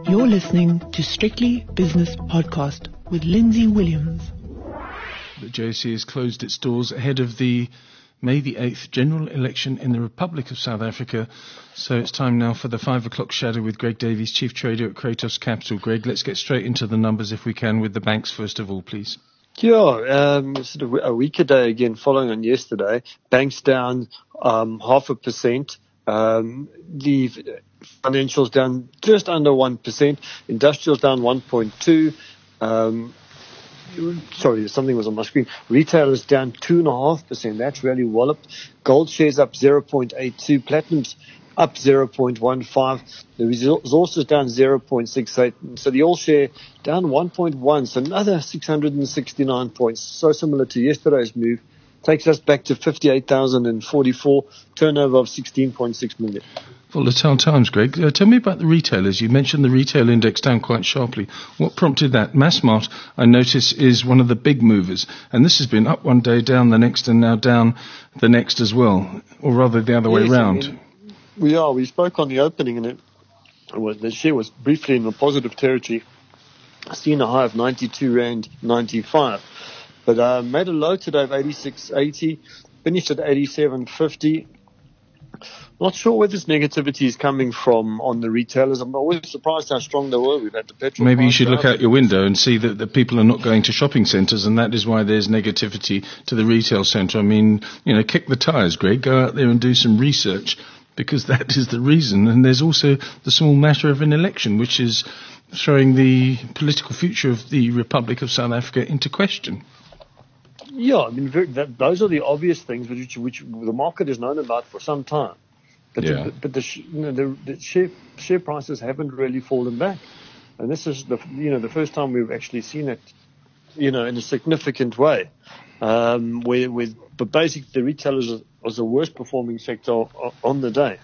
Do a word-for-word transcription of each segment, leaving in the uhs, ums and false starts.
You're listening to Strictly Business Podcast with Lindsay Williams. The J S E has closed its doors ahead of the May the eighth general election in the Republic of South Africa. So it's time now for the five o'clock shadow with Greg Davies, Chief Trader at Kratos Capital. Greg, let's get straight into the numbers if we can with the banks first of all, please. Yeah, um, sort of a week a day again following on yesterday. Banks down um, half a percent. Um, the financials down just under one percent. Industrials down one point two. Um, Sorry, something was on my screen. Retailers down two point five percent. That's really walloped. Gold shares up zero point eight two. Platinum's up zero point one five. The resources down zero point six eight. So the all share down one point one. So another six hundred sixty-nine points. So similar to yesterday's move. Takes us back to fifty-eight thousand forty-four. Turnover of sixteen point six million. Volatile times, Greg. Uh, tell me about the retailers. You mentioned the retail index down quite sharply. What prompted that? Massmart, I notice, is one of the big movers. And this has been up one day, down the next, and now down the next as well. Or rather, the other yes, way round. I mean, we are. We spoke on the opening, and it, well, the share was briefly in the positive territory. Seen a high of ninety-two rand ninety-five. But uh, made a low today of eighty-six eighty. Finished at eighty-seven fifty. Not sure where this negativity is coming from on the retailers. I'm always surprised how strong they were. We've had the petrol. Maybe you should look out your window and see that the people are not going to shopping centres, and that is why there's negativity to the retail centre. I mean, you know, kick the tyres, Greg. Go out there and do some research, because that is the reason. And there's also the small matter of an election, which is throwing the political future of the Republic of South Africa into question. Yeah, I mean, very, that, those are the obvious things which, which the market has known about for some time. But, yeah. the, but the, you know, the, the share, share prices haven't really fallen back. And this is the, you know, the first time we've actually seen it, you know, in a significant way. Um, where, where, but basically the retailers was the worst performing sector on the day.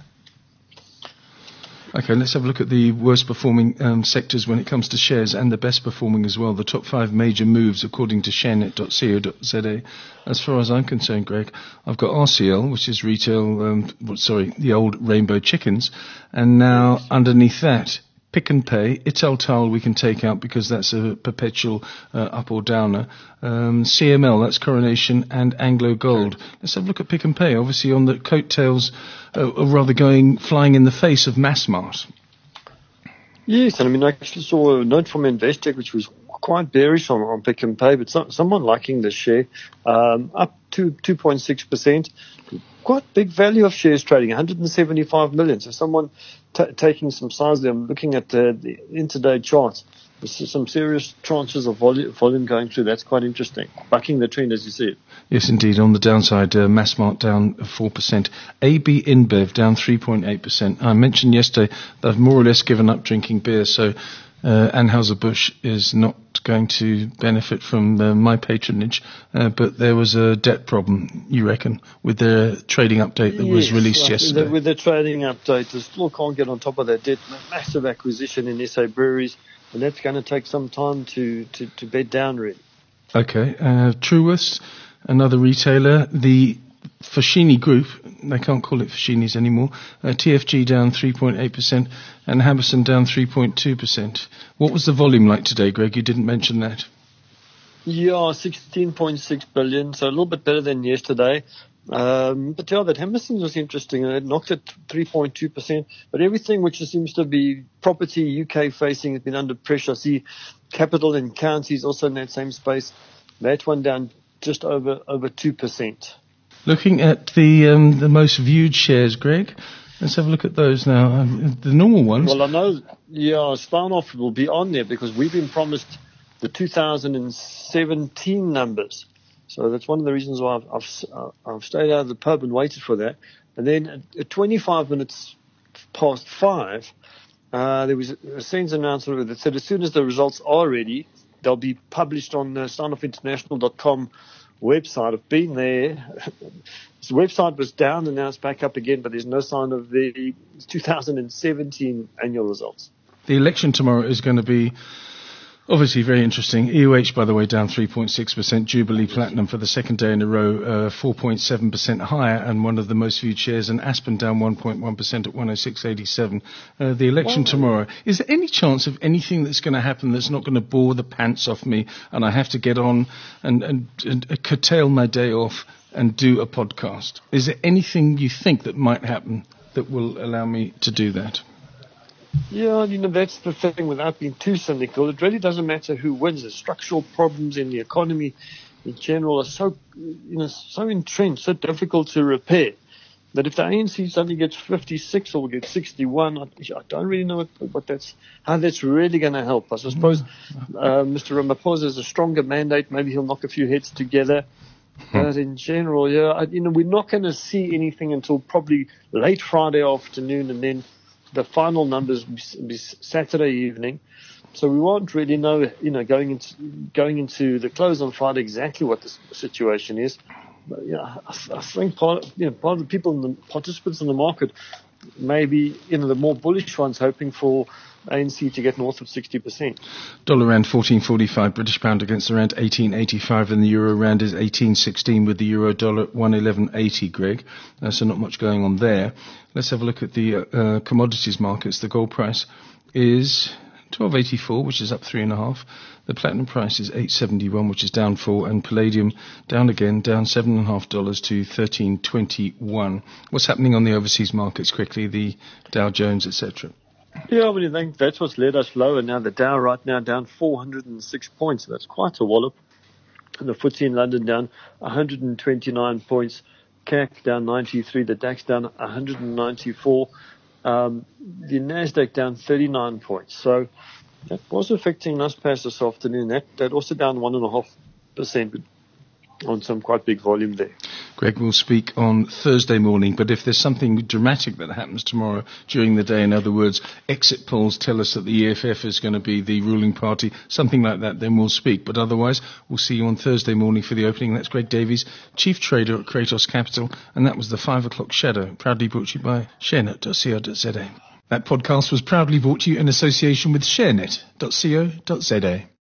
Okay, let's have a look at the worst performing um, sectors when it comes to shares, and the best performing as well. The top five major moves according to sharenet dot co dot za. As far as I'm concerned, Greg, I've got R C L, which is retail, um, sorry, the old Rainbow Chickens, and now underneath that, Pick n Pay. Italtile we can take out because that's a perpetual uh, up or downer. Um, C M L, that's Coronation, and Anglo Gold. Okay. Let's have a look at Pick n Pay. Obviously on the coattails, uh, or rather going, flying in the face of Massmart. Yes, and I mean, I actually saw a note from Investec which was quite bearish on, on Pick n Pay, but so, someone liking the share, um, up to two point six percent. Quite big value of shares trading, one hundred seventy-five million. So someone t- taking some size there. I'm looking at the, the intraday charts. There's some serious tranches of volume, volume going through. That's quite interesting. Bucking the trend as you see it. Yes, indeed. On the downside, uh, Massmart down four percent. A B InBev down three point eight percent. I mentioned yesterday that I've more or less given up drinking beer, so uh, Anheuser-Busch is not going to benefit from uh, my patronage, uh, but there was a debt problem, you reckon, with the trading update that yes, was released right. yesterday. The, with the trading update, they still can't get on top of that debt. Massive acquisition in S A Breweries, and that's going to take some time to, to, to bed down, really. Okay. Uh, Truworths, another retailer. The Foschini Group, they can't call it Foschini's anymore. Uh, T F G down three point eight percent and Hammerson down three point two percent. What was the volume like today, Greg? You didn't mention that. Yeah, sixteen point six billion, so a little bit better than yesterday. Um, but yeah, that Hammerson was interesting. It knocked at three point two percent, but everything which seems to be property U K facing has been under pressure. I see Capital and Counties also in that same space. That one down just over over two percent. Looking at the um, the most viewed shares, Greg, let's have a look at those now. Um, the normal ones. Well, I know, yeah, Steinhoff will be on there because we've been promised the two thousand seventeen numbers. So that's one of the reasons why I've, I've, uh, I've stayed out of the pub and waited for that. And then at, at twenty-five minutes past five, uh, there was a SENS announcement that said as soon as the results are ready, they'll be published on the steinhoff international dot com website. I've been there. The website was down and now it's back up again, but there's no sign of the two thousand seventeen annual results. The election tomorrow is going to be Obviously very interesting. E O H, by the way, down three point six percent. Jubilee Platinum for the second day in a row, uh, four point seven percent higher, and one of the most viewed shares. And Aspen down one point one percent at one oh six eighty-seven. Uh, the election well, tomorrow. Is there any chance of anything that's going to happen that's not going to bore the pants off me, and I have to get on and, and, and uh, curtail my day off and do a podcast? Is there anything you think that might happen that will allow me to do that? Yeah, you know, that's the thing without being too cynical. It really doesn't matter who wins. The structural problems in the economy in general are so, you know, so entrenched, so difficult to repair, that if the A N C suddenly gets fifty-six or gets sixty-one, I, I don't really know what, what that's, how that's really going to help us. I suppose uh, Mister Ramaphosa has a stronger mandate. Maybe he'll knock a few heads together. But in general, yeah, I, you know, we're not going to see anything until probably late Friday afternoon, and then the final numbers will be Saturday evening. So we won't really know, you know, going into going into the close on Friday exactly what the situation is. But, yeah, I, I think part, you know, part of the people, in the participants in the market, maybe, you know, the more bullish ones hoping for A N C to get north of sixty percent. Dollar rand fourteen forty-five, British pound against the rand eighteen eighty-five, and the euro rand is eighteen sixteen with the euro dollar one eleven eighty, Greg. Uh, so not much going on there. Let's have a look at the uh, commodities markets. The gold price is twelve eighty-four, which is up three and a half. The platinum price is eight seventy-one, which is down four, and palladium down again, down seven and a half dollars to thirteen twenty-one. What's happening on the overseas markets quickly? The Dow Jones, et cetera. Yeah, well, I think that's what's led us lower. Now the Dow right now down four hundred six points. That's quite a wallop. And the F T S E in London down one hundred twenty-nine points. C A C down ninety-three. The DAX down one hundred ninety-four. Um, the Nasdaq down thirty-nine points. So that was affecting Naspers this afternoon. That that also down one and a half percent on some quite big volume there. Greg will speak on Thursday morning, but if there's something dramatic that happens tomorrow during the day, in other words, exit polls tell us that the E F F is going to be the ruling party, something like that, then we'll speak. But otherwise, we'll see you on Thursday morning for the opening. That's Greg Davies, Chief Trader at Kratos Capital, and that was the five o'clock Shadow, proudly brought to you by sharenet dot co dot za. That podcast was proudly brought to you in association with sharenet dot co dot za.